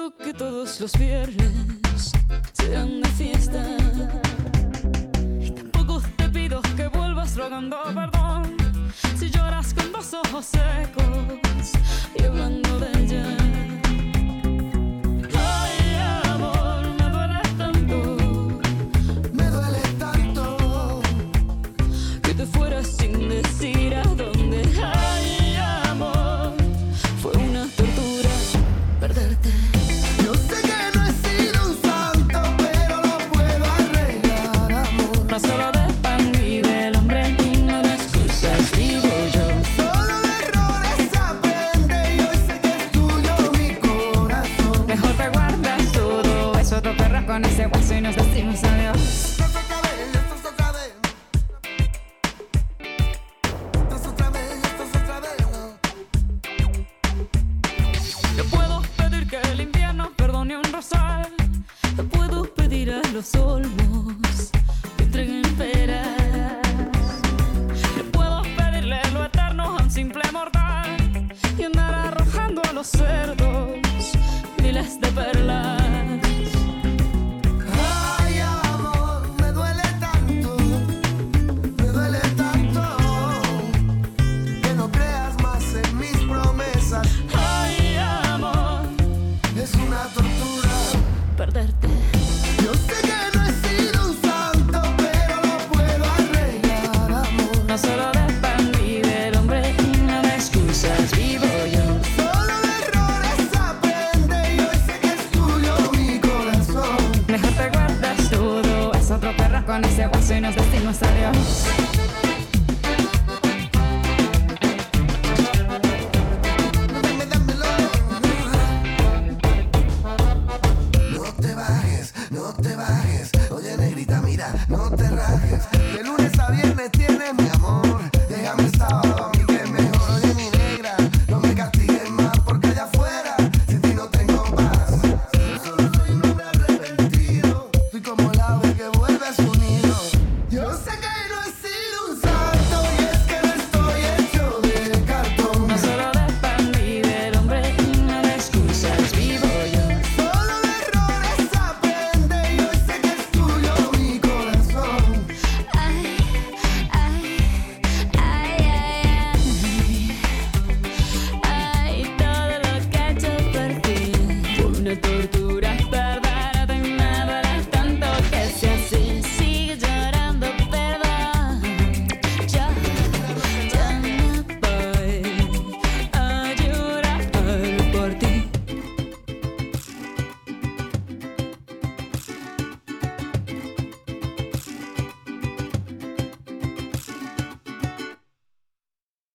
pido que todos los viernes sean de fiesta. Y tampoco te pido que vuelvas rogando perdón si lloras con los ojos secos y hablando de ella. Sin decir a dónde. Ay, amor, fue una tortura perderte. Yo sé que no he sido un santo, pero lo puedo arreglar, amor. No solo de pan vive el hombre y no de excusas vivo yo. Solo de errores aprende y hoy sé que es tuyo mi corazón. Mejor te guardas todo eso, tu perra con ese hueso y nos decimos adiós. Te puedo pedir a los olmos que entreguen peras. Le puedo pedirle lo eterno a un simple mortal y andar arrojando a los cerdos miles de perlas. Ay, amor, me duele tanto que no creas más en mis promesas. Ay, amor, es una tortura perderte. Yo sé que no he sido un santo, pero lo puedo arreglar, amor. No solo de pan vive el hombre y no de excusas vivo yo. Solo de errores aprende y hoy sé que es tuyo mi corazón. Mejor te guardas todo, es otro perro con ese hueso y nos decimos adiós.